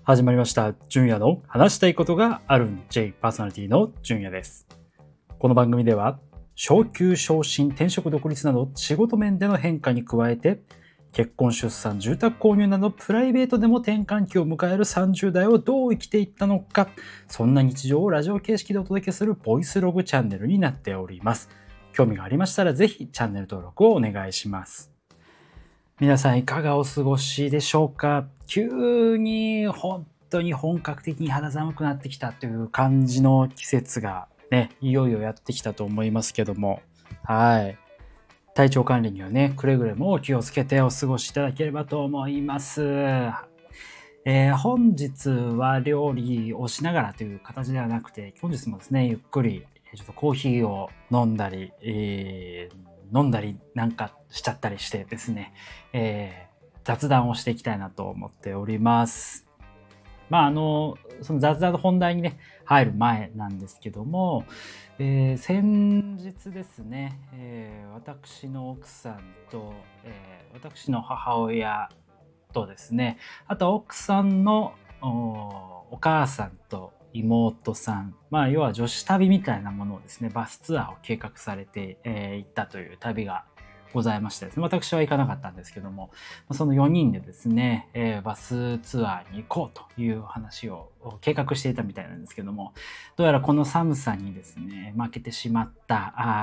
始まりました。純也の話したいことがあるん J パーソナリティの純也です。この番組では、昇給昇進、転職独立など仕事面での変化に加えて、結婚出産、住宅購入などプライベートでも転換期を迎える30代をどう生きていったのか、そんな日常をラジオ形式でお届けするボイスログチャンネルになっております。興味がありましたらぜひチャンネル登録をお願いします。皆さんいかがお過ごしでしょうか。急に本当に本格的に肌寒くなってきたという感じの季節がね、いよいよやってきたと思いますけども、はい。体調管理にはね、くれぐれもお気をつけてお過ごしいただければと思います。本日は料理をしながらという形ではなくて、本日もですね、ゆっくりちょっとコーヒーを飲んだりなんかしちゃったりしてですね、雑談をしていきたいなと思っております。その雑談の本題にね、入る前なんですけども、先日ですね、私の奥さんと、私の母親とですね、あと奥さんのお母さんと妹さん、要は女子旅みたいなものをですね、バスツアーを計画されて行ったという旅がございましてですね、私は行かなかったんですけども、その4人でですね、バスツアーに行こうという話を計画していたみたいなんですけども、どうやらこの寒さにですね、負けてしまった、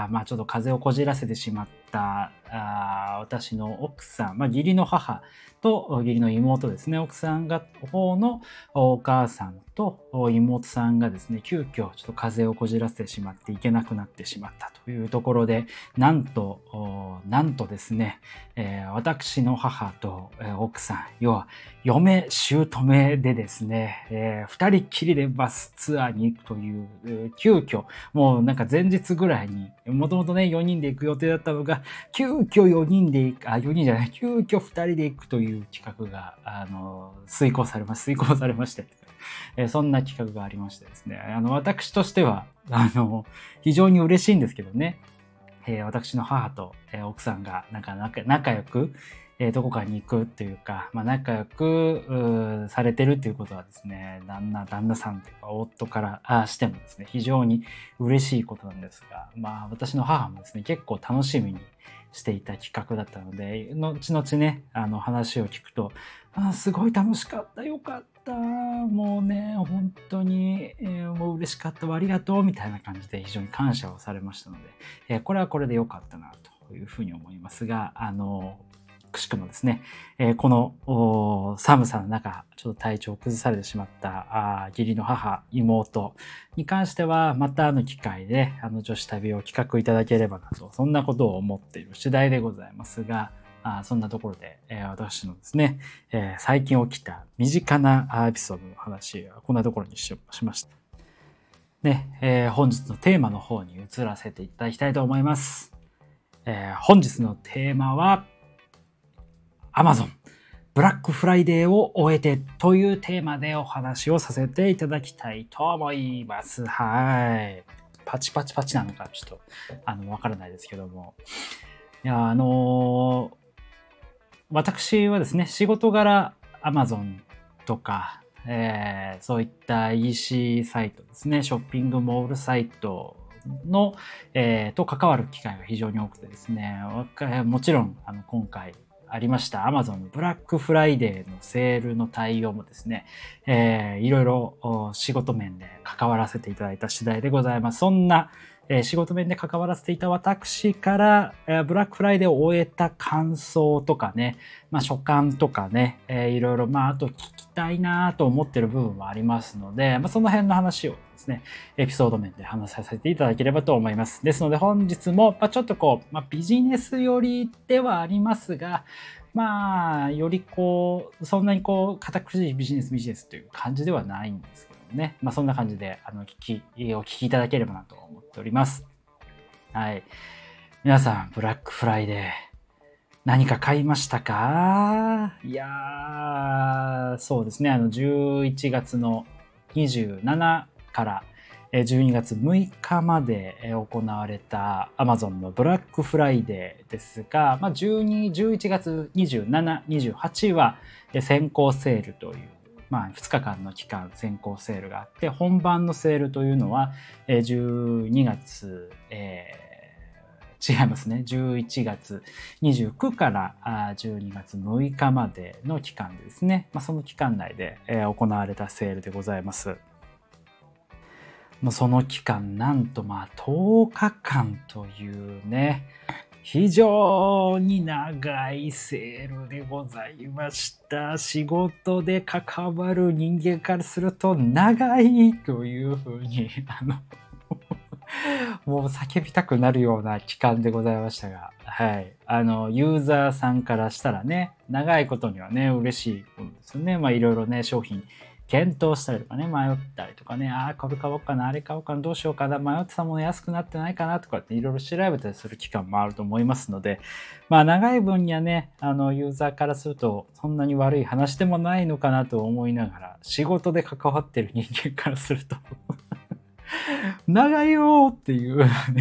ちょっと風邪をこじらせてしまった私の奥さん、義理の母と義理の妹ですね、奥さんが方のお母さんと妹さんがですね、急遽ちょっと風邪をこじらせてしまって行けなくなってしまったというところで、なんとですね、私の母と奥さん、要は嫁姑でですね、二人っきりでバスツアーに行くという、急遽もうなんか前日ぐらいにもともとね4人で行く予定だったのが急遽4人で行く4人じゃない急遽2人で行くという企画が遂行されまして、そんな企画がありましてですね、私としては非常に嬉しいんですけどね、私の母と、奥さんが仲良く、どこかに行くっていうか、仲良くされてるっていうことはですね、旦那さんというか夫からしてもですね、非常に嬉しいことなんですが、私の母もですね、結構楽しみにしていた企画だったので、後々ね、話を聞くと、すごい楽しかった、よかった、もうね、本当に、もう嬉しかったわ、ありがとう、みたいな感じで非常に感謝をされましたので、これはこれでよかったな、というふうに思いますが、くしくもですね、この寒さの中、ちょっと体調を崩されてしまった義理の母、妹に関しては、また機会で女子旅を企画いただければなと、そんなことを思っている次第でございますが、そんなところで、私のですね、最近起きた身近なエピソードの話はこんなところにしました。ね、本日のテーマの方に移らせていただきたいと思います。本日のテーマは、Amazon ブラックフライデーを終えてというテーマでお話をさせていただきたいと思います。はい。パチパチパチなのかちょっとわからないですけども。いや、私はですね、仕事柄 Amazon とか、そういった EC サイトですね、ショッピングモールサイトの、と関わる機会が非常に多くてですね、もちろん今回ありました Amazon ブラックフライデーのセールの対応もですね、いろいろ仕事面で関わらせていただいた次第でございます。そんな仕事面で関わらせていた私から、ブラックフライデーを終えた感想とかね、所感とかね、いろいろあと聞きたいなと思ってる部分はありますので、その辺の話をですね、エピソード面で話させていただければと思います。ですので本日も、ちょっとビジネス寄りではありますが、よりそんなに堅苦しいビジネスという感じではないんですけどね。そんな感じでお聞きいただければなと思っております。はい。皆さん、ブラックフライデー、何か買いましたか？いやー、そうですね。11月の27から12月6日まで行われた Amazon のブラックフライデーですが、11月27、28は先行セールという 2日間の期間先行セールがあって、本番のセールというのは、12月、違いますね。11月29から12月6日までの期間ですね。その期間内で行われたセールでございます。その期間、なんと10日間というね、非常に長いセールでございました。仕事で関わる人間からすると長いというふうに、もう叫びたくなるような期間でございましたが、はい。ユーザーさんからしたらね、長いことにはね、嬉しいことですよね。いろいろね、商品検討したりとかね、迷ったりとかね、これ買おうかな、あれ買おうかな、どうしようかな、迷ってたもの安くなってないかなとかっていろいろ調べたりする期間もあると思いますので、長い分にはね、ユーザーからするとそんなに悪い話でもないのかなと思いながら、仕事で関わってる人間からすると長いよーっていう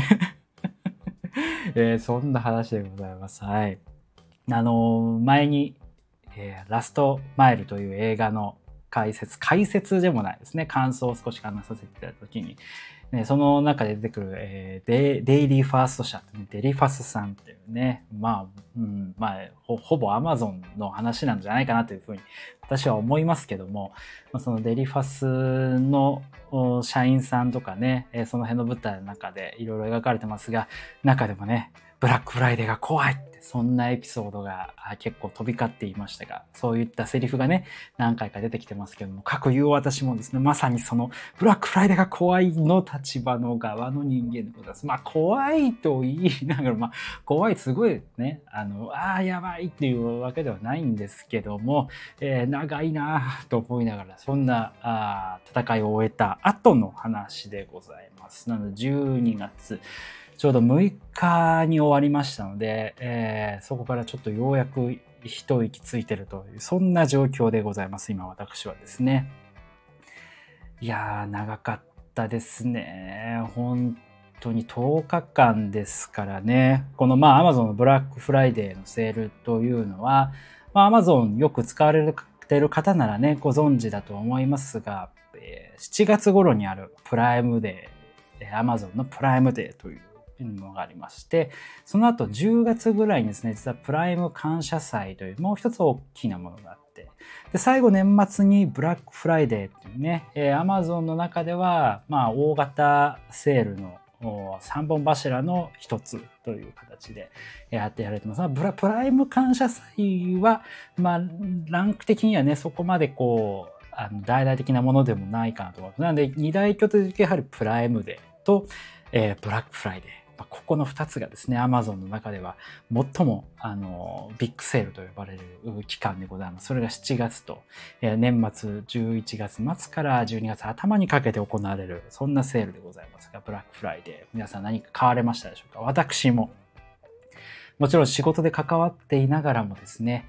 ねそんな話でございます。はい。前に、ラストマイルという映画の解説でもないですね。感想を少し話させていただいたときに、その中で出てくる、デイリーファースト社、デリファスさんっていうね、ほぼ Amazon の話なんじゃないかなというふうに私は思いますけども、そのデリファスの社員さんとかね、その辺の舞台の中でいろいろ描かれてますが、中でもね、ブラックフライデーが怖いって、そんなエピソードが結構飛び交っていましたが、そういったセリフがね、何回か出てきてますけども、各言う私もですね、まさにそのブラックフライデーが怖いの立場の側の人間でございます。怖いと言いながら、怖いすごいね、やばいっていうわけではないんですけども、長いなと思いながら、そんな戦いを終えた後の話でございます。なので12月、ちょうど6日に終わりましたので、そこからちょっとようやく一息ついてるという、そんな状況でございます、今私はですね。いやー、長かったですね。本当に10日間ですからね。このAmazon のブラックフライデーのセールというのは、Amazon よく使われている方ならね、ご存知だと思いますが、7月頃にあるプライムデー、Amazon のプライムデーというのがありまして、その後10月ぐらいにですね、実はプライム感謝祭というもう一つ大きなものがあって、で最後年末にブラックフライデーっていうね、Amazon の中では大型セールの3本柱の一つという形でやってやられてます。プライム感謝祭はランク的にはね、そこまで大々的なものでもないかなと思います。なので二大巨頭的にやはりプライムデーと、ブラックフライデー。ここの2つがですね、Amazon の中では最もビッグセールと呼ばれる期間でございます。それが7月と、年末11月末から12月頭にかけて行われる、そんなセールでございますが、ブラックフライデー。皆さん何か買われましたでしょうか？私も。もちろん仕事で関わっていながらもですね、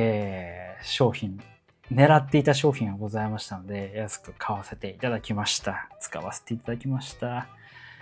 狙っていた商品がございましたので、安く買わせていただきました。使わせていただきました。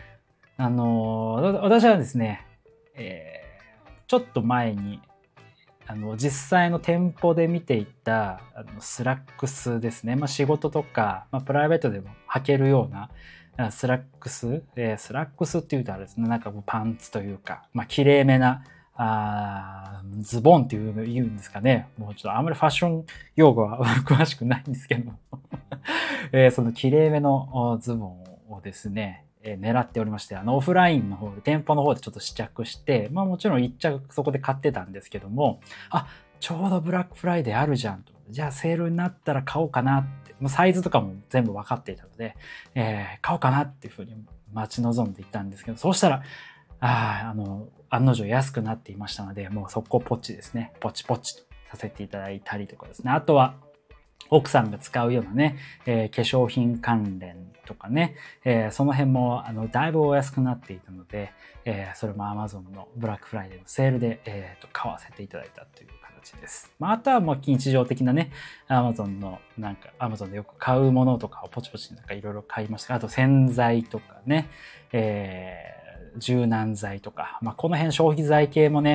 私はですね、ちょっと前に、実際の店舗で見ていた、スラックスですね。仕事とか、プライベートでも履けるような、スラックスって言うとあれですね、なんかパンツというか、綺麗めな、ズボンっていうの言うんですかね。もうちょっとあんまりファッション用語は詳しくないんですけど、その綺麗めのズボンをですね、狙っておりまして、オフラインの方で、店舗の方でちょっと試着して、もちろん一着そこで買ってたんですけども、ちょうどブラックフライデーあるじゃんと。じゃあセールになったら買おうかなって、もうサイズとかも全部分かっていたので、買おうかなっていうふうに待ち望んでいたんですけど、そうしたら、案の定安くなっていましたので、もう速攻ポチですね。ポチポチとさせていただいたりとかですね。あとは、奥さんが使うようなね、化粧品関連とかね、その辺もだいぶお安くなっていたので、それも Amazon のブラックフライデーのセールで、買わせていただいたという形です。あとは日常的なね、Amazon でよく買うものとかをポチポチいろいろ買いましたが、あと洗剤とかね、柔軟剤とか、この辺消費財系もね、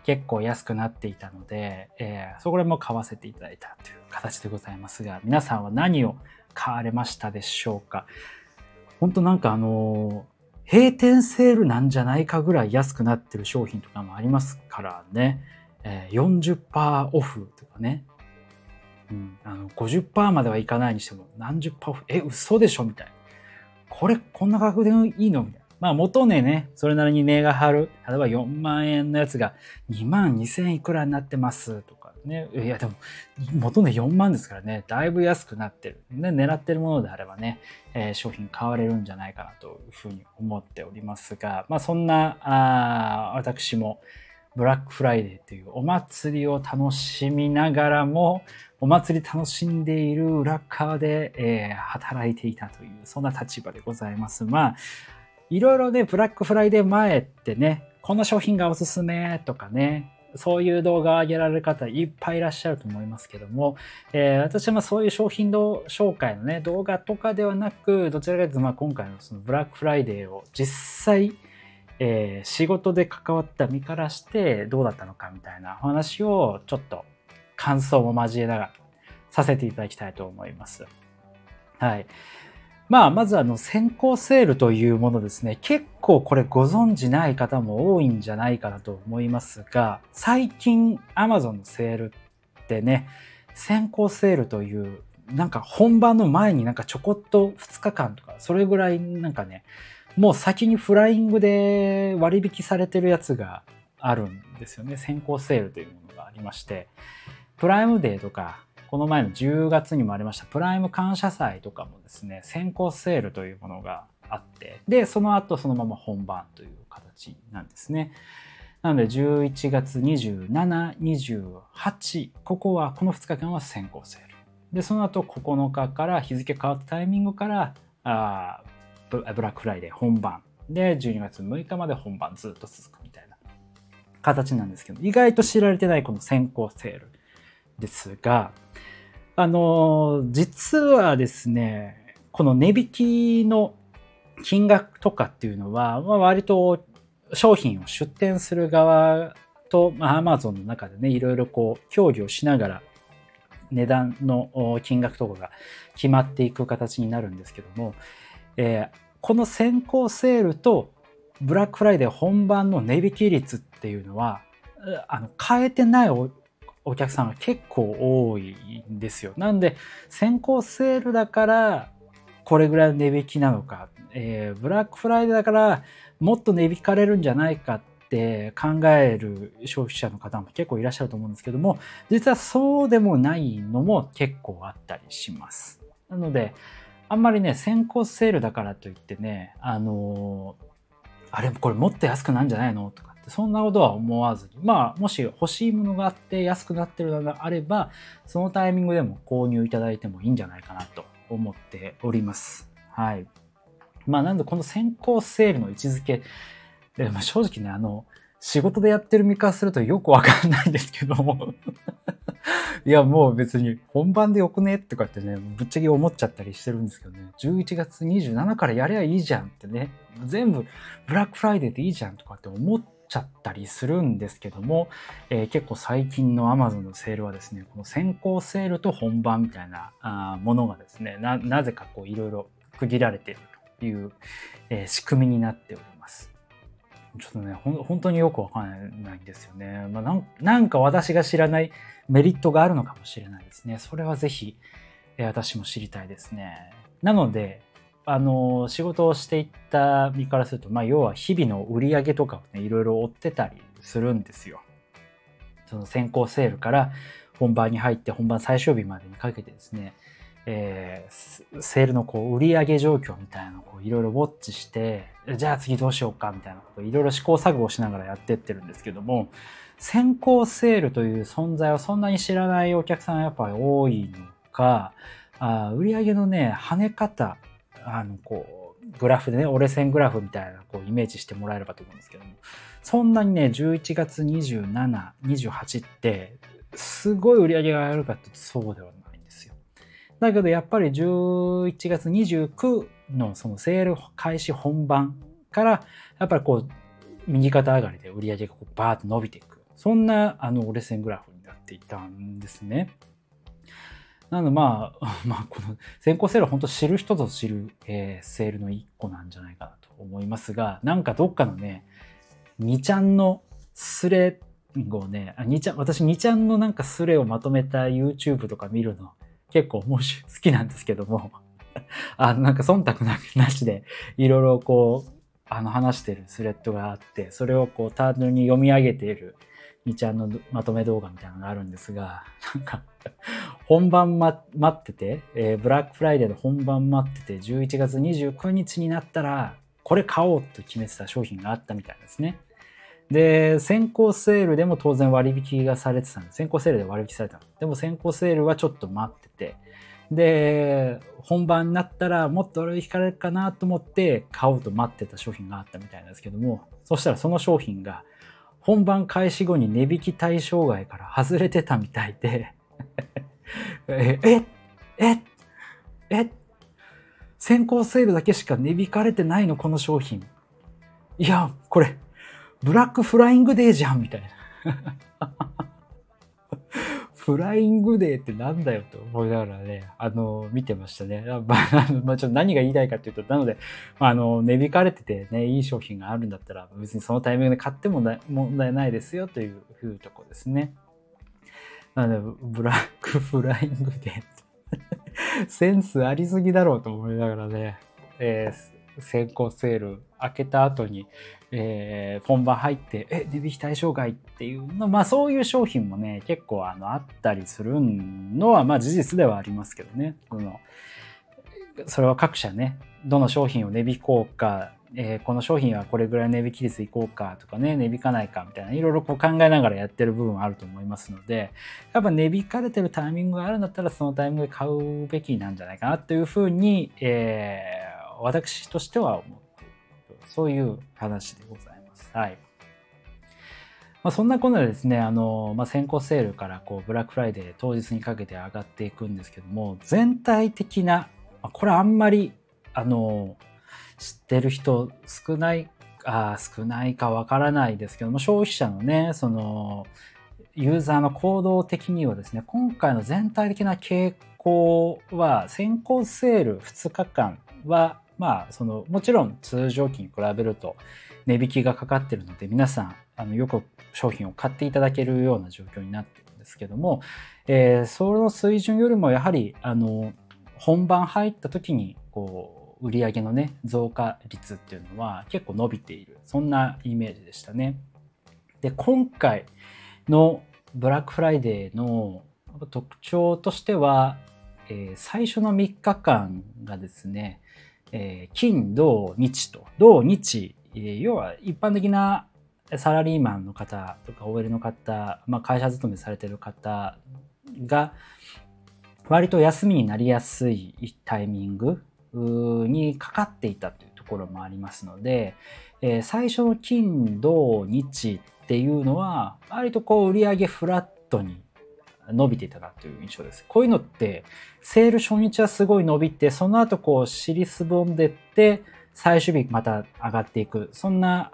結構安くなっていたので、そこでも買わせていただいたという形でございますが、皆さんは何を買われましたでしょうか。本当なんか閉店セールなんじゃないかぐらい安くなってる商品とかもありますからね。40% オフとかね。50% まではいかないにしても何十パーオフ、嘘でしょみたいな。こんな価格でいいのみたいな。まあ元値ね、それなりに値が張る。例えば4万円のやつが2万2000いくらになってますとかね。いやでも元値4万ですからね、だいぶ安くなってる。ね、狙ってるものであればね、商品買われるんじゃないかなというふうに思っておりますが、まあそんな、私もブラックフライデーというお祭りを楽しみながらも、お祭り楽しんでいる裏側で、働いていたという、そんな立場でございます。まあ、いろいろね、ブラックフライデー前ってね、この商品がおすすめとかね、そういう動画を上げられる方いっぱいいらっしゃると思いますけども、私はそういう商品紹介のね、動画とかではなく、どちらかというと、今回のそのブラックフライデーを実際、仕事で関わった身からしてどうだったのかみたいなお話をちょっと感想を交えながらさせていただきたいと思います。はい。まず先行セールというものですね。結構これご存知ない方も多いんじゃないかなと思いますが、最近 Amazon のセールってね、先行セールという、なんか本番の前になんかちょこっと2日間とか、それぐらいなんかね、もう先にフライングで割引されてるやつがあるんですよね。先行セールというものがありまして、プライムデーとか、この前の10月にもありましたプライム感謝祭とかもですね、先行セールというものがあって、で、その後そのまま本番という形なんですね。なので11月27、28、この2日間は先行セール。で、その後9日から日付変わったタイミングから、ブラックフライデー本番。で、12月6日まで本番ずっと続くみたいな形なんですけど、意外と知られてないこの先行セールですが、実はですね、この値引きの金額とかっていうのは、割と商品を出店する側と、Amazon の中でね、いろいろ協議をしながら値段の金額とかが決まっていく形になるんですけども、この先行セールとブラックフライデー本番の値引き率っていうのは、変えてないお客さんが結構多いんですよ。なんで、先行セールだからこれぐらいの値引きなのか、ブラックフライデーだからもっと値引かれるんじゃないかって考える消費者の方も結構いらっしゃると思うんですけども、実はそうでもないのも結構あったりします。なので、あんまりね、先行セールだからといってね、あれこれもっと安くなんじゃないのとかって、そんなことは思わずに、もし欲しいものがあって安くなってるのがあれば、そのタイミングでも購入いただいてもいいんじゃないかなと思っております。はい。なんでこの先行セールの位置づけ、正直ね、仕事でやってる身からするとよくわかんないんですけどもいや、もう別に本番でよくねとかってね、ぶっちゃけ思っちゃったりしてるんですけどね、11月27からやりゃいいじゃんってね、全部ブラックフライデーでいいじゃんとかって思っちゃったりするんですけども、結構最近の Amazon のセールはですね、この先行セールと本番みたいなものがですね、なぜかいろいろ区切られているという、仕組みになっております。ちょっとね、本当によくわかんないんですよね。なんか私が知らないメリットがあるのかもしれないですね。それはぜひ、私も知りたいですね。なので、仕事をしていった身からすると、要は日々の売り上げとかをね、いろいろ追ってたりするんですよ。その先行セールから本番に入って本番最終日までにかけてですね、セールの売り上げ状況みたいなのをいろいろウォッチして、じゃあ次どうしようかみたいなことをいろいろ試行錯誤しながらやってってるんですけども、先行セールという存在をそんなに知らないお客さんがやっぱり多いのか、売り上げのね、跳ね方、グラフでね、折れ線グラフみたいなイメージしてもらえればと思うんですけども、そんなにね、11月27、28って、すごい売り上げが上がるかってそうではないんですよ。だけどやっぱり11月29のそのセール開始本番から、やっぱり右肩上がりで売り上げがバーッと伸びていくそんな折れ線グラフになっていたんですね。なのでまあこの先行セールは本当知る人ぞ知る、セールの一個なんじゃないかなと思いますが、なんかどっかのね、2ちゃんのスレをね、私2ちゃんのなんかスレをまとめた YouTube とか見るの結構好きなんですけども、なんか忖度なしでいろいろこう、話してるスレッドがあって、それをこう単純に読み上げている2ちゃんのまとめ動画みたいなのがあるんですが、なんか本番待ってて、ブラックフライデーの本番待ってて、11月29日になったら、これ買おうと決めてた商品があったみたいですね。で、先行セールでも当然割引がされてたんです。先行セールで割引されたの。でも先行セールはちょっと待ってて、で、本番になったらもっと割引かれるかなと思って買おうと待ってた商品があったみたいなんですけども、そしたらその商品が本番開始後に値引き対象外から外れてたみたいで先行セールだけしか値引かれてないのこの商品。いや、これブラックフライングデーじゃんみたいな。フライングデーってなんだよと思いながらね、見てましたね。ちょっと何が言いたいかっていうと、なので、値引かれててね、いい商品があるんだったら、別にそのタイミングで買っても問題ないですよというところですね。なので、ブラックフライングデーセンスありすぎだろうと思いながらね、先行セール開けた後に、本番入って、値引き対象外っていうの、そういう商品もね、結構あったりするのは、事実ではありますけどね。それは各社ね、どの商品を値引こうか、この商品はこれぐらい値引き率いこうかとかね、値引かないかみたいな、いろいろこう考えながらやってる部分はあると思いますので、やっぱ値引かれてるタイミングがあるんだったら、そのタイミングで買うべきなんじゃないかなというふうに、私としては思っている。そういう話でございます。はい。そんなことでですね、先行セールからこうブラックフライデー当日にかけて上がっていくんですけども、全体的な、これあんまり、知ってる人少ないかわからないですけども、消費者のね、ユーザーの行動的にはですね、今回の全体的な傾向は、先行セール2日間は、もちろん通常期に比べると値引きがかかっているので、皆さん、よく商品を買っていただけるような状況になっているんですけども、その水準よりもやはり、本番入った時に、売上のね、増加率っていうのは結構伸びている。そんなイメージでしたね。で、今回のブラックフライデーの特徴としては、最初の3日間がですね、金、土、日と、土、日、要は一般的なサラリーマンの方とか OL の方、会社勤めされている方が割と休みになりやすいタイミングにかかっていたというところもありますので、最初の金、土、日っていうのは割と売上フラットに伸びていたなという印象です。こういうのってセール初日はすごい伸びて、その後尻すぼんでって最終日また上がっていく、そんな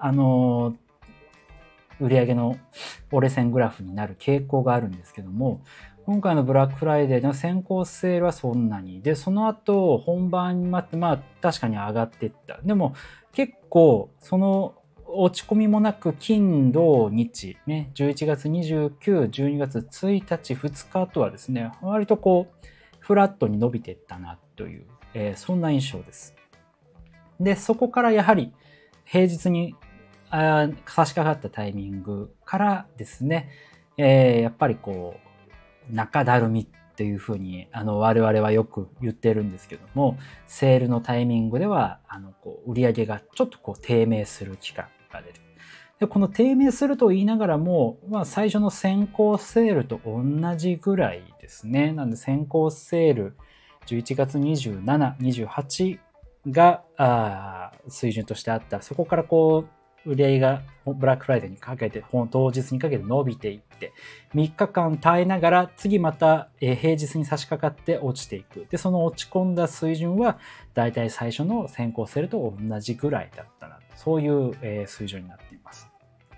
売上の折れ線グラフになる傾向があるんですけども、今回のブラックフライデーの先行セールはそんなにで、その後本番に待って確かに上がっていった。でも結構その落ち込みもなく金土日ね、11月29、12月1日、2日とはですね、割とフラットに伸びていったなという、そんな印象です。で、そこからやはり平日に差し掛かったタイミングからですね、やっぱり中だるみっていうふうに我々はよく言ってるんですけども、セールのタイミングでは売り上げがちょっと低迷する期間が出る。で、この低迷すると言いながらも、最初の先行セールと同じぐらいですね。なんで先行セール11月27、28が水準としてあった。そこから売り上げがブラックフライデーにかけて、当日にかけて伸びていって、3日間耐えながら、次また平日に差し掛かって落ちていく。で、その落ち込んだ水準は、だいたい最初の先行セールと同じぐらいだったな。そういう水準になっています。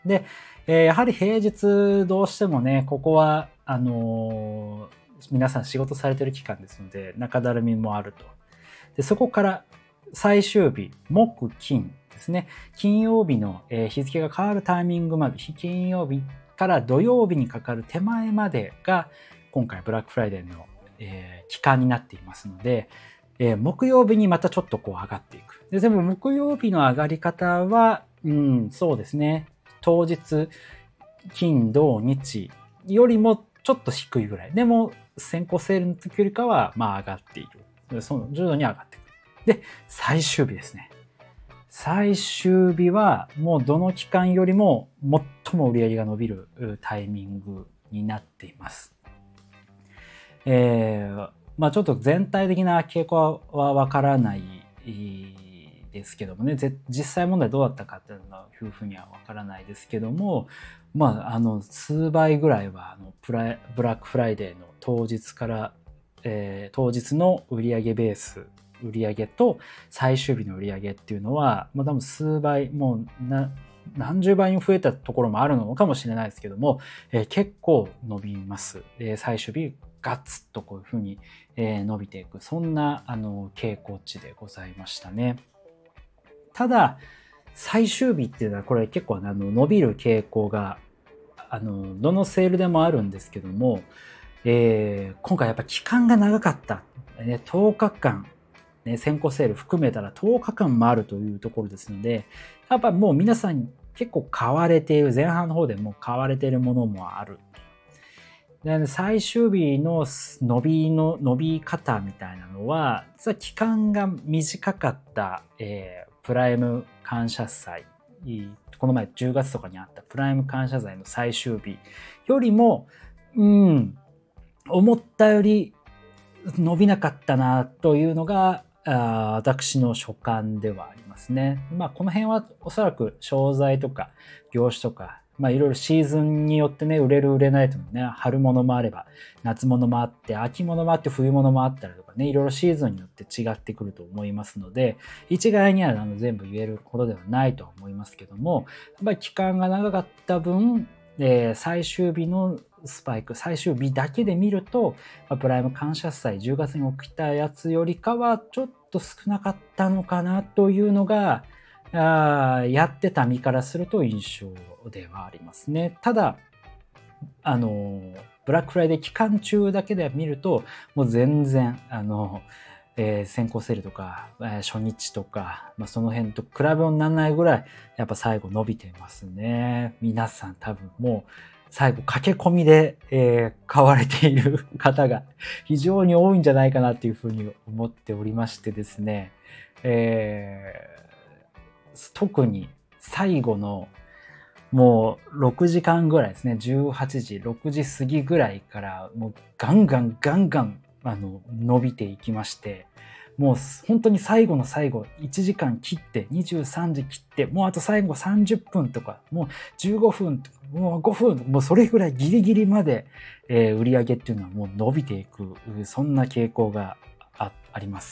で、やはり平日どうしてもね、ここは、皆さん仕事されてる期間ですので、中だるみもあると。で、そこから最終日、木、金ですね。金曜日の、日付が変わるタイミングまで、金曜日から土曜日にかかる手前までが、今回ブラックフライデーの、期間になっていますので、木曜日にまたちょっとこう上がっていく。でも木曜日の上がり方は、そうですね。当日、金、土、日よりもちょっと低いぐらい。でも、先行セールの時よりかは、まあ上がっている。その徐々に上がっていく。で、最終日ですね。最終日は、もうどの期間よりも最も売り上げが伸びるタイミングになっています。まあちょっと全体的な傾向はわからないですけどもね、実際問題どうだったかっていうふうにはわからないですけども、まあ数倍ぐらいはブラックフライデーの当日から、当日の売上ベース売上と最終日の売上っていうのは、まあ多分数倍、もう何十倍に増えたところもあるのかもしれないですけども、結構伸びます。最終日ガツッとこういうふうに、伸びていく、そんな傾向値でございましたね。ただ最終日っていうのはこれ結構伸びる傾向がどのセールでもあるんですけども、今回やっぱ期間が長かった、10日間、先行セール含めたら10日間もあるというところですので、やっぱもう皆さん結構買われている、前半の方でも買われているものもある。で最終日の伸び方みたいなのは、実は期間が短かった、プライム感謝祭、この前10月とかにあったプライム感謝祭の最終日よりも、思ったより伸びなかったなというのが私の所感ではありますね。まあこの辺はおそらく商材とか業種とか、まあいろいろシーズンによってね、売れる売れないとね、春物もあれば夏物もあって、秋物もあって冬物もあったりとかね、いろいろシーズンによって違ってくると思いますので、一概には全部言えることではないとは思いますけども、やっぱり期間が長かった分、最終日のスパイク、最終日だけで見ると、プライム感謝祭10月に起きたやつよりかはちょっと少なかったのかなというのが、やってた身からすると印象ではありますね。ただ、ブラックフライデー期間中だけで見ると、もう全然、先行セールとか、初日とか、その辺と比べ物にならないぐらい、やっぱ最後伸びてますね。皆さん多分もう、最後駆け込みで、買われている方が非常に多いんじゃないかなというふうに思っておりましてですね、特に最後のもう6時間ぐらいですね、18時、6時過ぎぐらいからもうガンガン伸びていきまして、もう本当に最後の最後、1時間切って、23時切って、もうあと最後30分とか、もう15分とか、もう5分、もうそれぐらいギリギリまで、売り上げっていうのはもう伸びていく、そんな傾向が あります。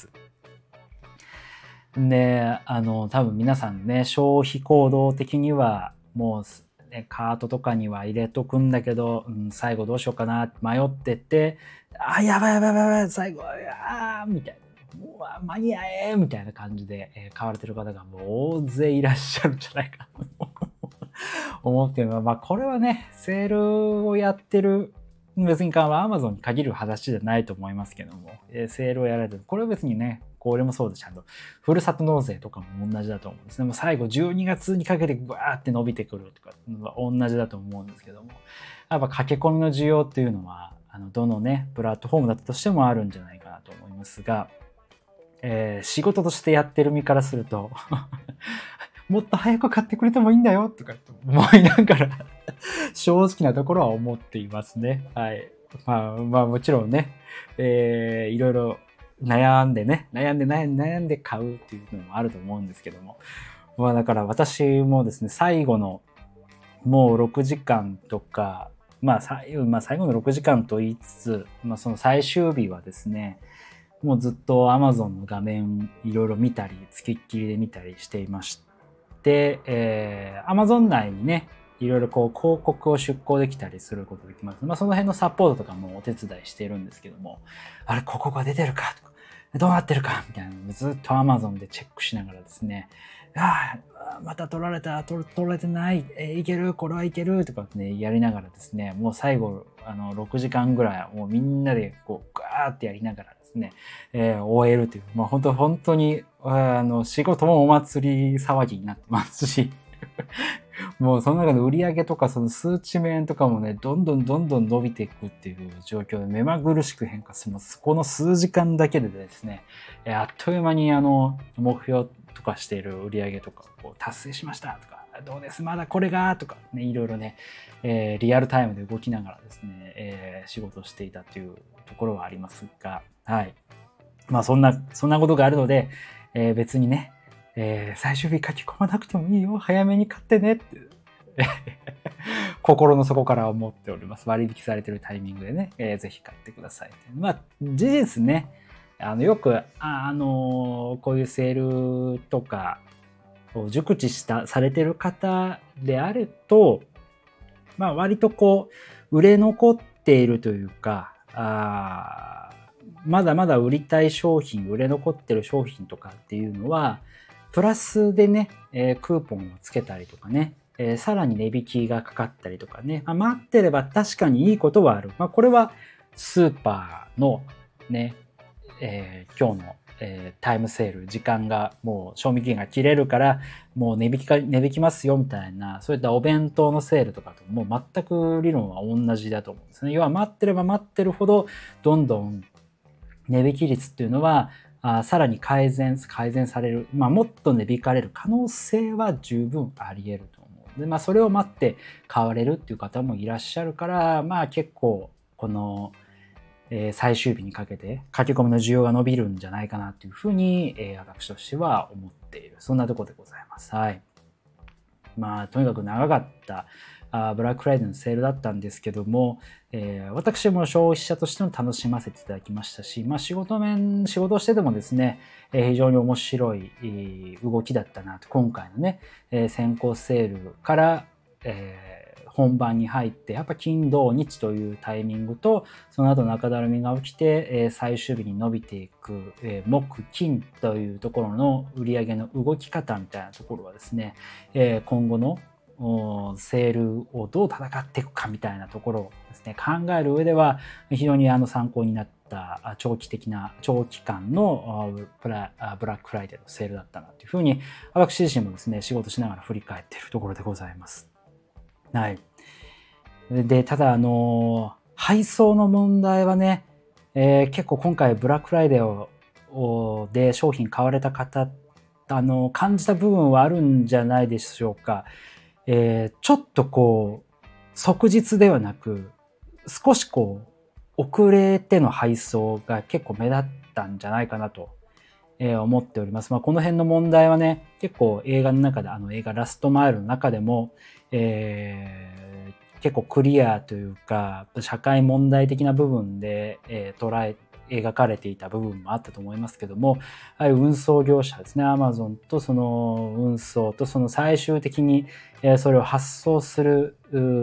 で、多分皆さんね、消費行動的には、もう、ね、カートとかには入れとくんだけど、最後どうしようかなって迷ってって、やばい、最後、みたいな。うわ、間に合えみたいな感じで、買われてる方がもう大勢いらっしゃるんじゃないかなと思ってるのは、まあこれはね、セールをやってる、別にAmazon に限る話じゃないと思いますけども、セールをやられてる。これは別にね、これもそうでちゃんと、ふるさと納税とかも同じだと思うんですね。もう最後12月にかけてバーって伸びてくるとか、同じだと思うんですけども、やっぱ駆け込みの需要っていうのは、どのね、プラットフォームだったとしてもあるんじゃないかなと思いますが、仕事としてやってる身からするともっと早く買ってくれてもいいんだよとか思いながら正直なところは思っていますね。はい。まあもちろんね、いろいろ悩んで買うっていうのもあると思うんですけども。まあだから私もですね、最後のもう6時間とか、最後の6時間と言いつつ、その最終日はですね、もうずっと Amazon の画面いろいろ見たり、付きっきりで見たりしていまして、Amazon 内にね、 いろいろこう広告を出稿できたりすることができます。その辺のサポートとかもお手伝いしているんですけども、あれ、広告が出てるかとか、どうなってるかみたいなのをずっと Amazon でチェックしながらですね、また取られた、取られてない、いける、これはいけるとかね、やりながらですね、もう最後、6時間ぐらい、もうみんなでこう、ガーってやりながらですね、終えるという、本当に、仕事もお祭り騒ぎになってますし、もうその中の売り上げとかその数値面とかもね、どんどん伸びていくっていう状況で目まぐるしく変化します。この数時間だけでですね、あっという間に目標とかしている売り上げとかを達成しましたとか、どうですまだこれがとかね、いろいろね、リアルタイムで動きながらですね、仕事をしていたというところはありますが、はい。そんなことがあるので、別にね、最終日書き込まなくてもいいよ。早めに買ってねって心の底から思っております。割引されてるタイミングでね、ぜひ買ってください。事実ね、よく、こういうセールとかを熟知されてる方であると、割とこう、売れ残っているというか、まだまだ売りたい商品、売れ残ってる商品とかっていうのは、プラスでね、クーポンをつけたりとかね、さらに値引きがかかったりとかね、待ってれば確かにいいことはある。これはスーパーのね、今日の、タイムセール、時間がもう賞味期限が切れるから、もう値引きますよみたいな、そういったお弁当のセールとかともう全く理論は同じだと思うんですね。要は待ってれば待ってるほど、どんどん値引き率っていうのは、さらに改善される、もっと値引かれる可能性は十分あり得ると思う。で、それを待って買われるっていう方もいらっしゃるから、結構、この、最終日にかけて書き込みの需要が伸びるんじゃないかなというふうに、私としては思っている。そんなところでございます。はい。とにかく長かったブラックフライデーのセールだったんですけども、私も消費者としても楽しませていただきましたし、仕事をしててもですね、非常に面白い動きだったなと。今回のね、先行セールから、本番に入って、やっぱ金土日というタイミングと、その後中だるみが起きて、最終日に伸びていく、木金というところの売り上げの動き方みたいなところはですね、今後のセールをどう戦っていくかみたいなところをですね、考える上では非常に参考になった長期間のブラックフライデーのセールだったなというふうに、私自身もですね、仕事しながら振り返っているところでございます。はい。で、ただ配送の問題はね、結構今回ブラックフライデーで商品買われた方、感じた部分はあるんじゃないでしょうか。ちょっとこう、即日ではなく、少しこう、遅れての配送が結構目立ったんじゃないかなと、思っております。この辺の問題はね、結構映画の中で、映画ラストマイルの中でも、結構クリアというか、社会問題的な部分で、描かれていた部分もあったと思いますけども、ああいう運送業者ですね、Amazon とその運送とその最終的にそれを発送する、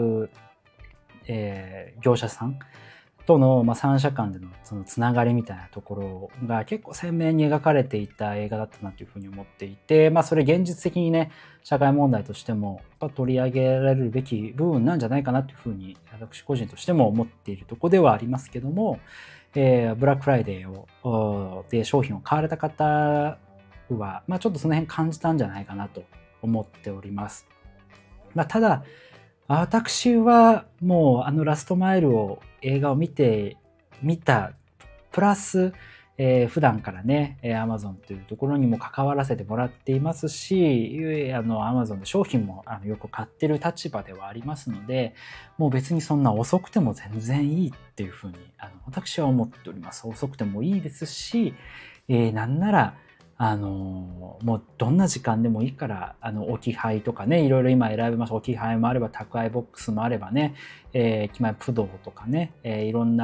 業者さんとの、三者間でのそのつながりみたいなところが結構鮮明に描かれていた映画だったなというふうに思っていて、それ現実的にね、社会問題としても取り上げられるべき部分なんじゃないかなというふうに私個人としても思っているところではありますけども、ブラックフライデーで商品を買われた方は、ちょっとその辺感じたんじゃないかなと思っております。ただ、私はもうラストマイル映画を見た、プラス、普段からね、Amazon というところにも関わらせてもらっていますし、Amazon で商品もよく買ってる立場ではありますので、もう別にそんな遅くても全然いいっていうふうに、私は思っております。遅くてもいいですし、なんなら、もうどんな時間でもいいから、置き配とかね、いろいろ今選べます。置き配もあれば、宅配ボックスもあればね、駅前プドとかね、いろんな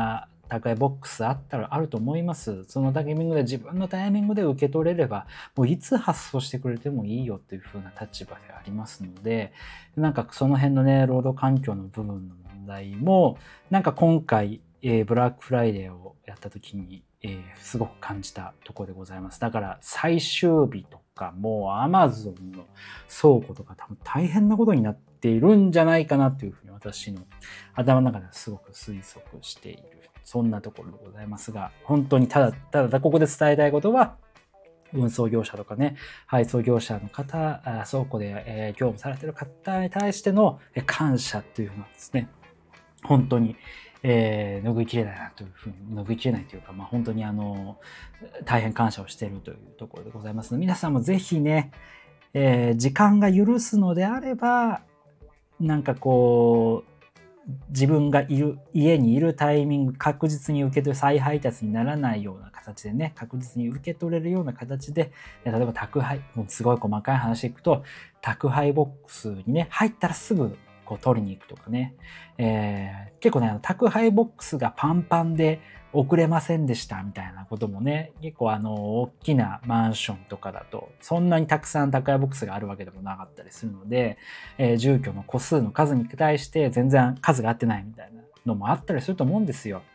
宅配ボックスあると思います。そのタイミングで自分のタイミングで受け取れれば、もういつ発送してくれてもいいよっていう風な立場でありますので、なんかその辺のね、労働環境の部分の問題も、なんか今回、ブラックフライデーをやった時に、すごく感じたところでございます。だから最終日とかもう Amazon の倉庫とか多分大変なことになっているんじゃないかなというふうに私の頭の中ではすごく推測している。そんなところでございますが、本当にただここで伝えたいことは、運送業者とかね、配送業者の方、倉庫で業務されている方に対しての感謝というのはですね、本当に拭いきれないなというふうに、拭いきれないというか、本当に大変感謝をしているというところでございますので、皆さんもぜひね、時間が許すのであれば、なんかこう、自分が家にいるタイミング、確実に受け取る、再配達にならないような形でね、確実に受け取れるような形で、例えば宅配、もうすごい細かい話でいくと、宅配ボックスにね、入ったらすぐこう取りに行くとかね、結構ね、宅配ボックスがパンパンで送れませんでしたみたいなこともね、結構大きなマンションとかだと、そんなにたくさん宅配ボックスがあるわけでもなかったりするので、住居の個数の数に対して全然数が合ってないみたいなのもあったりすると思うんですよ。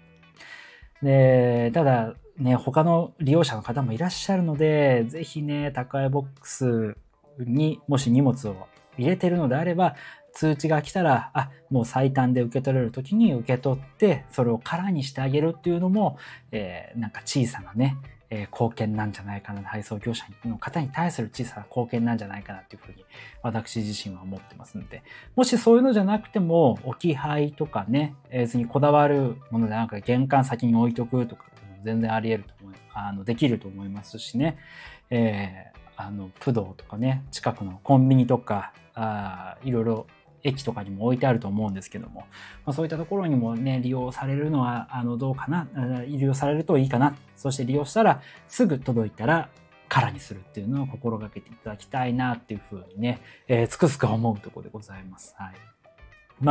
で、ただね、他の利用者の方もいらっしゃるので、ぜひね、宅配ボックスにもし荷物を入れてるのであれば、通知が来たら、もう最短で受け取れる時に受け取って、それを空にしてあげるっていうのも、なんか小さなね、貢献なんじゃないかな、配送業者の方に対する小さな貢献なんじゃないかなっていうふうに、私自身は思ってますので、もしそういうのじゃなくても、置き配とかね、別にこだわるものでなんか玄関先に置いとくとかっていうのも全然あり得ると思う、できると思いますしね、プドとかね、近くのコンビニとか、いろいろ駅とかにも置いてあると思うんですけども、そういったところにもね、利用されるのは、どうかな、利用されるといいかな。そして利用したら、すぐ届いたら、空にするっていうのを心がけていただきたいなっていうふうにね、つくづく思うところでございます。はい。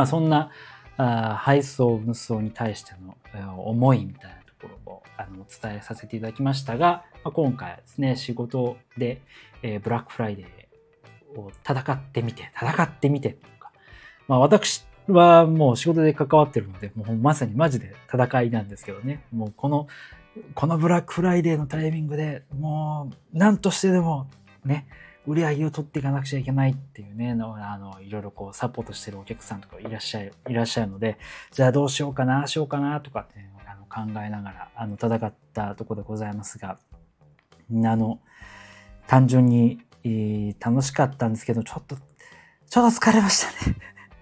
そんな、配送、運送に対しての、思いみたいなところをお伝えさせていただきましたが、今回はですね、仕事で、ブラックフライデーを戦ってみて私はもう仕事で関わってるので、もうまさにマジで戦いなんですけどね。もうこのブラックフライデーのタイミングでもう何としてでもね、売り上げを取っていかなくちゃいけないっていうね、いろいろこうサポートしてるお客さんとかいらっしゃるので、じゃあどうしようかなとかって考えながら戦ったところでございますが、単純に、楽しかったんですけど、ちょっと疲れましたね。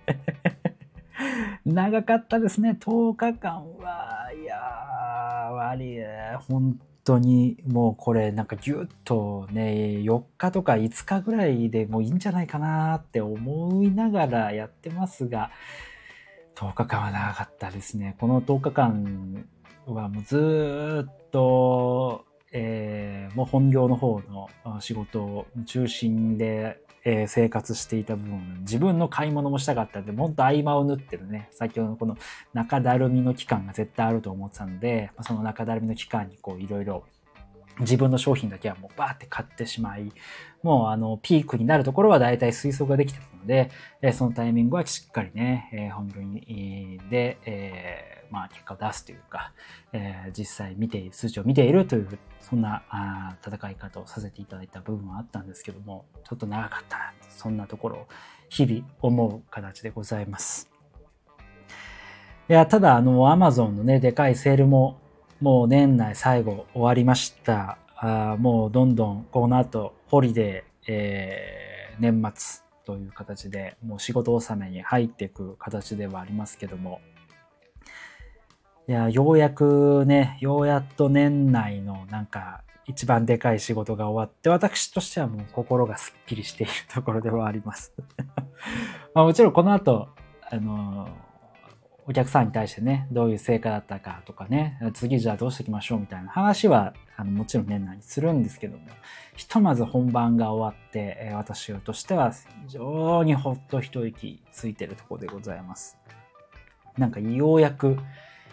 長かったですね。10日間は、いや本当にもうこれなんかギュッとね、4日とか5日ぐらいでもういいんじゃないかなって思いながらやってますが、10日間は長かったですね。この10日間はもうずーっと、もう本業の方の仕事を中心で、生活していた分、自分の買い物もしたかったんで、もっと合間を縫ってるね、先ほどのこの中だるみの期間が絶対あると思ってたので、その中だるみの期間にこういろいろ自分の商品だけはもうバーって買ってしまい、もうピークになるところはだいたい推測ができてるので、そのタイミングはしっかりね、本業で、結果を出すというか、実際数値を見ているという、そんな戦い方をさせていただいた部分はあったんですけども、ちょっと長かったな、そんなところを日々思う形でございます。いや、ただAmazon のね、でかいセールももう年内最後終わりました。もうどんどんこの後ホリデー、年末という形でもう仕事納めに入っていく形ではありますけども、いや、ようやっと年内のなんか一番でかい仕事が終わって、私としてはもう心がすっきりしているところではあります。もちろんこの後、お客さんに対してね、どういう成果だったかとかね、次じゃあどうしていきましょうみたいな話は、もちろん年内にするんですけども、ひとまず本番が終わって、私としては非常にほっと一息ついているところでございます。なんかようやく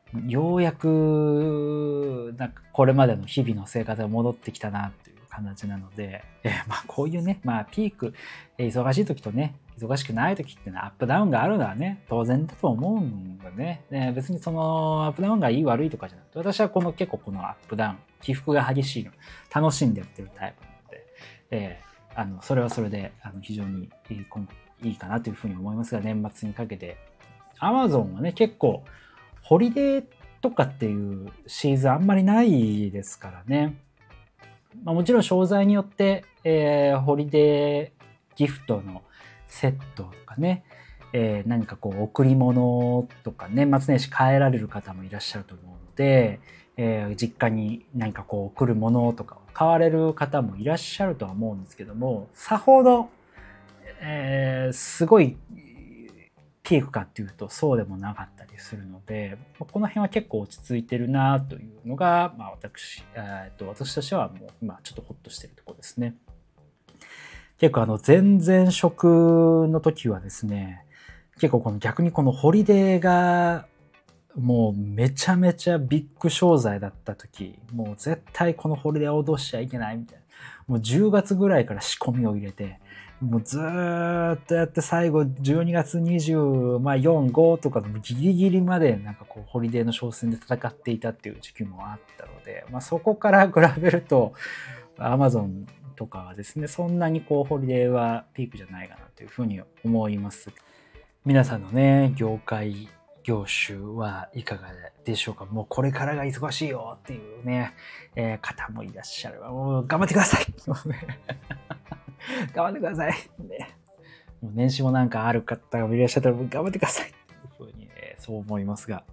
ようやくなんかこれまでの日々の生活が戻ってきたなっていう形なので、まあこういうね、まあピーク、忙しい時とね、忙しくない時っていうのはアップダウンがあるのはね、当然だと思うんだね。別にそのアップダウンがいい悪いとかじゃなくて、私は結構このアップダウン、起伏が激しいの、楽しんでやってるタイプなので、それはそれで非常にいいかなというふうに思いますが、年末にかけて、Amazon はね、結構、ホリデーとかっていうシーズンあんまりないですからね。まあ、もちろん商材によって、ホリデーギフトのセットとかね、何かこう贈り物とか年末年始変えられる方もいらっしゃると思うので、実家に何かこう贈るものとかを買われる方もいらっしゃるとは思うんですけども、さほど、すごいピークかっていうとそうでもなかったりするので、この辺は結構落ち着いてるなというのが、まあ、私としてはもう今ちょっとホッとしてるところですね。結構前々職の時はですね、結構逆にこのホリデーがもうめちゃめちゃビッグ商材だった時、もう絶対このホリデーを落としちゃいけないみたいな。もう10月ぐらいから仕込みを入れて、もうずーっとやって最後12月24、5とかギリギリまでなんかこうホリデーの商戦で戦っていたっていう時期もあったので、そこから比べると Amazon とかはですね、そんなにこうホリデーはピークじゃないかなというふうに思います。皆さんのね、業種はいかがでしょうか。もうこれからが忙しいよっていうね、方もいらっしゃる。もう頑張ってください。頑張ってください。ね、もう年始もなんかある方がいらっしゃったら頑張ってください。というふうに、そう思いますが、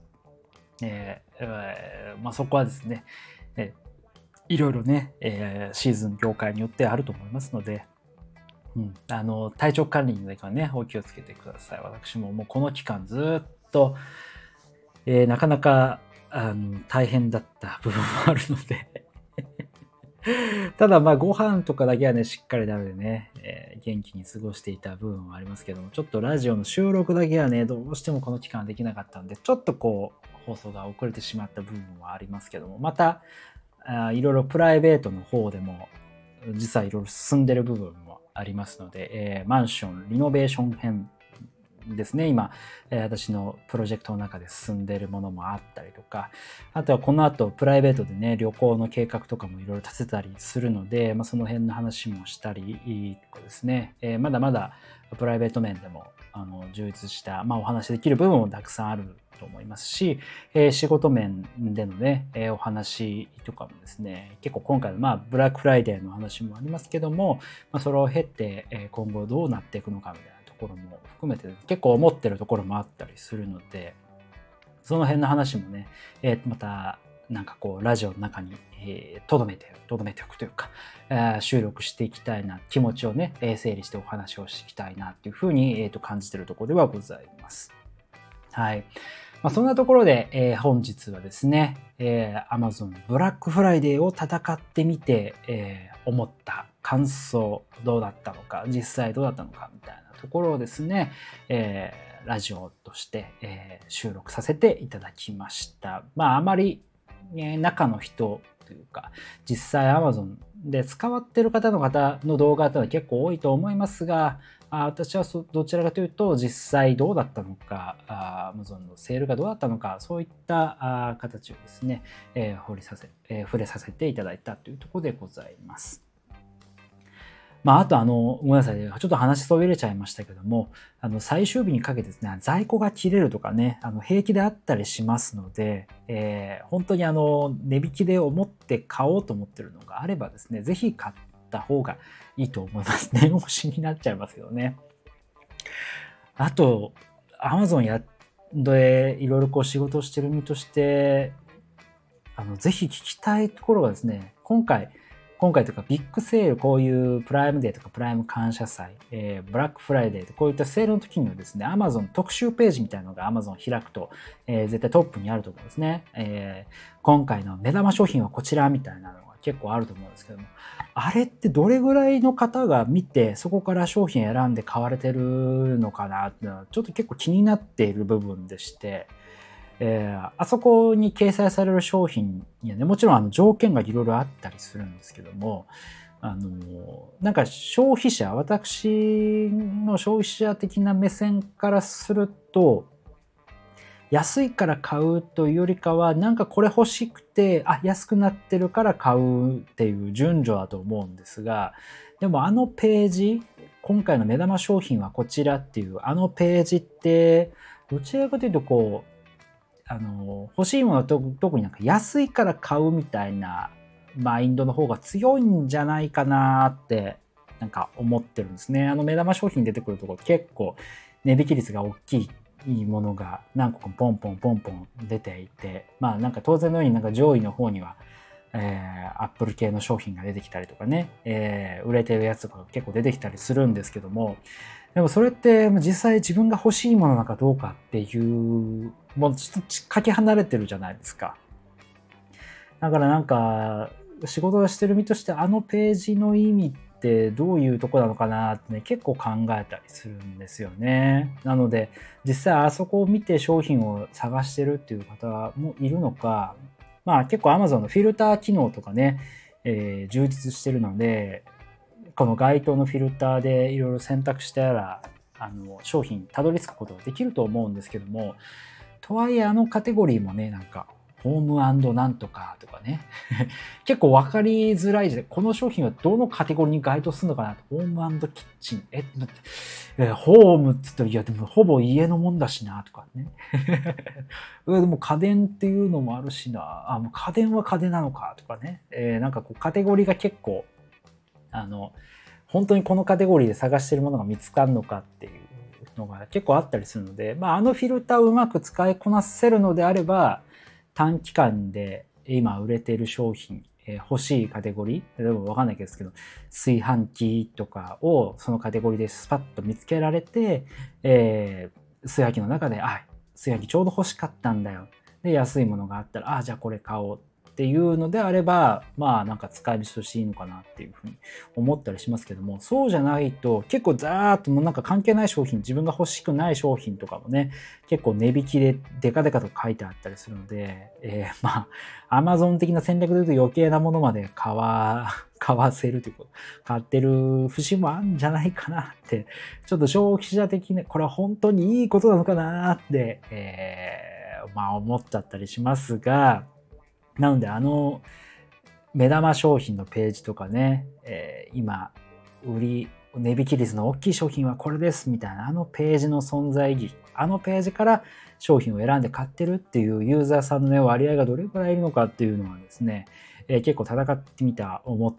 そこはですね、いろいろね、シーズン業界によってあると思いますので、体調管理にはね、お気をつけてください。私ももうこの期間ずっと、なかなか大変だった部分もあるのでただご飯とかだけはね、しっかり食べてね、元気に過ごしていた部分はありますけども、ちょっとラジオの収録だけはね、どうしてもこの期間できなかったんで、ちょっとこう、放送が遅れてしまった部分はありますけども、また、いろいろプライベートの方でも、実はいろいろ進んでる部分もありますので、マンションリノベーション編ですね、今、私のプロジェクトの中で進んでいるものもあったりとか、あとはこの後プライベートでね、旅行の計画とかもいろいろ立てたりするので、その辺の話もしたりとかですね、まだまだプライベート面でも充実した、お話できる部分もたくさんあると思いますし、仕事面でのね、お話とかもですね、結構今回のブラックフライデーの話もありますけども、それを経て今後どうなっていくのかみたいなところも含めて結構思ってるところもあったりするので、その辺の話もね、またなんかこうラジオの中に留めておくというか、収録していきたいな、気持ちをね、整理してお話をしていきたいなっていうふうに感じているところではございます。はい。そんなところで、本日はですね、Amazon ブラックフライデーを戦ってみて、思った感想どうだったのか、実際どうだったのかみたいなところをですね、ラジオとして、収録させていただきました。あまり、中の人というか、実際 Amazon で使っている方の動画というのは結構多いと思いますが、私はどちらかというと実際どうだったのか、Amazon のセールがどうだったのか、そういった形をですね、触れさせていただいたというところでございます。あとごめんなさい、ちょっと話そびれちゃいましたけども、最終日にかけてですね、在庫が切れるとかね、平気であったりしますので、本当に値引きで思って買おうと思ってるのがあればですね、ぜひ買った方がいいと思います。念押しになっちゃいますよね。あと、Amazon でいろいろこう仕事をしてる身として、ぜひ聞きたいところがですね、今回というかビッグセール、こういうプライムデーとかプライム感謝祭、ブラックフライデーとこういったセールの時にはですね、Amazon 特集ページみたいなのが Amazon 開くと、絶対トップにあると思うんですね。今回の目玉商品はこちらみたいなのが結構あると思うんですけども、あれってどれぐらいの方が見て、そこから商品選んで買われてるのかなっていうのは、ちょっと結構気になっている部分でして、 あそこに掲載される商品にはね、もちろん条件がいろいろあったりするんですけども、なんか消費者、私の消費者的な目線からすると、安いから買うというよりかは、なんかこれ欲しくて、安くなってるから買うっていう順序だと思うんですが、でもページ、今回の目玉商品はこちらっていうページって、どちらかというと欲しいものは特になんか安いから買うみたいなマインドの方が強いんじゃないかなってなんか思ってるんですね。目玉商品出てくるところ結構値引き率が大きいものが何個かポンポン出ていて、なんか当然のようになんか上位の方にはアップル系の商品が出てきたりとかね、売れてるやつとかが結構出てきたりするんですけども、でもそれって実際自分が欲しいものなのかどうかっていうもうちょっとかけ離れてるじゃないですか。だからなんか仕事をしてる身としてページの意味ってどういうとこなのかなってね、結構考えたりするんですよね。なので実際あそこを見て商品を探してるっていう方もいるのか、結構 Amazon のフィルター機能とかね、充実してるので、この該当のフィルターでいろいろ選択したら商品たどり着くことができると思うんですけども、とはいえカテゴリーもね、なんかホーム&なんとかとかね結構分かりづらいで、この商品はどのカテゴリーに該当するのかなと。ホーム&キッチン、だって、ホームって言ったら、いやでもほぼ家のもんだしなとかねでも家電っていうのもあるしな、もう家電は家電なのかとかね、なんかこうカテゴリーが結構本当にこのカテゴリーで探しているものが見つかるのかっていうのが結構あったりするので、フィルターをうまく使いこなせるのであれば、短期間で今売れている商品、欲しいカテゴリー、例えばわかんないですけど、炊飯器とかをそのカテゴリーでスパッと見つけられて、炊飯器の中で、炊飯器ちょうど欲しかったんだよ。で、安いものがあったら、じゃあこれ買おうっていうのであれば、なんか使い道としていいのかなっていうふうに思ったりしますけども、そうじゃないと結構ザーッともうなんか関係ない商品、自分が欲しくない商品とかもね、結構値引きでデカデカと書いてあったりするので、Amazon 的な戦略で言うと余計なものまで買わせるということ、買ってる節もあるんじゃないかなって、ちょっと消費者的にこれは本当にいいことなのかなって、思っちゃったりしますが、なので目玉商品のページとかね、今値引き率の大きい商品はこれですみたいなページの存在意義、ページから商品を選んで買ってるっていうユーザーさんの、ね、割合がどれくらいいるのかっていうのはですね、結構戦ってみた思って、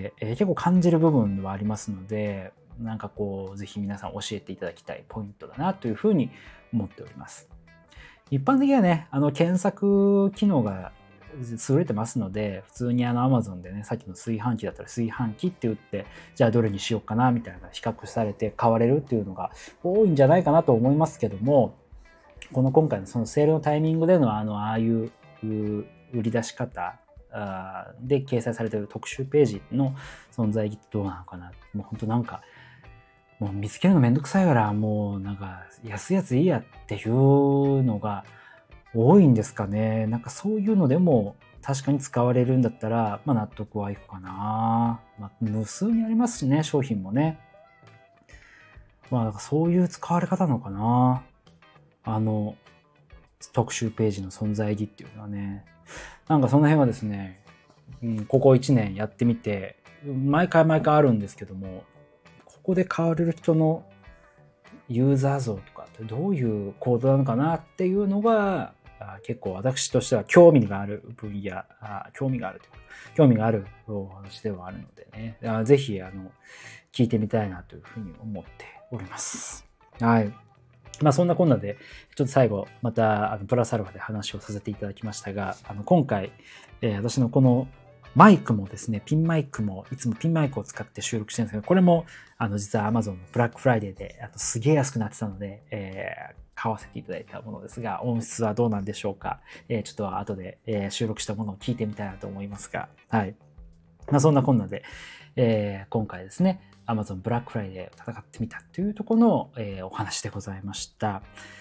結構感じる部分はありますので、なんかこうぜひ皆さん教えていただきたいポイントだなというふうに思っております。一般的にはね、検索機能が優れてますので、普通にAmazon でね、さっきの炊飯器だったら炊飯器って打って、じゃあどれにしようかなみたいな比較されて買われるっていうのが多いんじゃないかなと思いますけども、今回のそのセールのタイミングでのああいう売り出し方で掲載されている特集ページの存在意義ってどうなのかな。もう本当なんか、もう見つけるのめんどくさいから、もうなんか安いやついいやっていうのが多いんですかね。なんかそういうのでも確かに使われるんだったら、納得はいくかな。無数にありますしね、商品もね。なんかそういう使われ方なのかな。特集ページの存在意義っていうのはね。なんかその辺はですね、ここ1年やってみて、毎回あるんですけども、ここで買われる人のユーザー像とかってどういう行動なのかなっていうのが結構私としては興味がある分野、興味があるお話ではあるのでね、ぜひ聞いてみたいなというふうに思っております。はい。そんなこんなでちょっと最後またプラスアルファで話をさせていただきましたが、今回、私のこのマイクもですね、ピンマイクもいつもピンマイクを使って収録してるんですけど、これも実は Amazon のブラックフライデーですげえ安くなってたので、買わせていただいたものですが、音質はどうなんでしょうか。ちょっと後で、収録したものを聞いてみたいなと思いますが、はい。そんなこんなで、今回ですね、Amazon ブラックフライデーを戦ってみたというところの、お話でございました。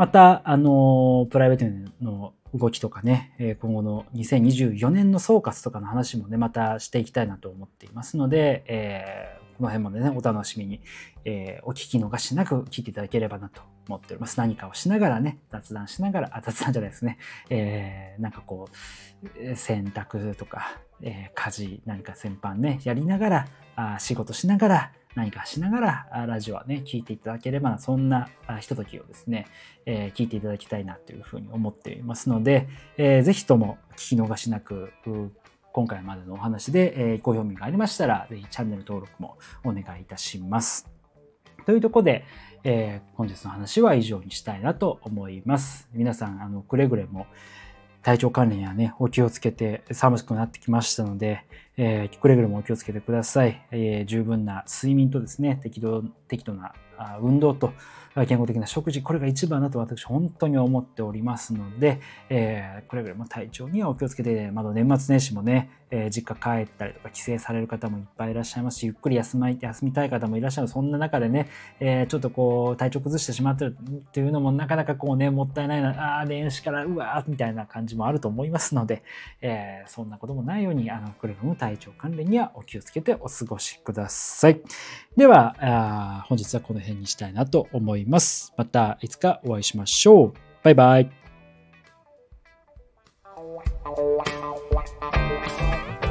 また、プライベートの動きとかね、今後の2024年の総括とかの話もね、またしていきたいなと思っていますので、この辺もね、お楽しみに、お聞き逃しなく聞いていただければなと思っております。何かをしながらね、雑談しながら、雑談じゃないですね。なんかこう、洗濯とか、家事、何か先般ね、やりながら、仕事しながら、何かしながらラジオはね、聞いていただければな、そんなひとときをですね、聞いていただきたいなというふうに思っていますので、ぜひとも聞き逃しなく、今回までのお話で、ご興味がありましたら、ぜひチャンネル登録もお願いいたします。というところで、本日の話は以上にしたいなと思います。皆さん、くれぐれも体調管理やね、お気をつけて、寒くなってきましたので、くれぐれもお気をつけてください。十分な睡眠とですね、適度な運動と健康的な食事、これが一番だと私本当に思っておりますので、くれぐれも体調にはお気をつけて、まだ年末年始もね、実家帰ったりとか帰省される方もいっぱいいらっしゃいますし、ゆっくり休みたい方もいらっしゃる。そんな中でね、ちょっとこう体調崩してしまってるっていうのもなかなかこうね、もったいないな、年始からうわーみたいな感じもあると思いますので、そんなこともないように、くれぐれも体調管理にはお気をつけてお過ごしください。では、本日はこの辺にしたいなと思います。またいつかお会いしましょう。バイバイ。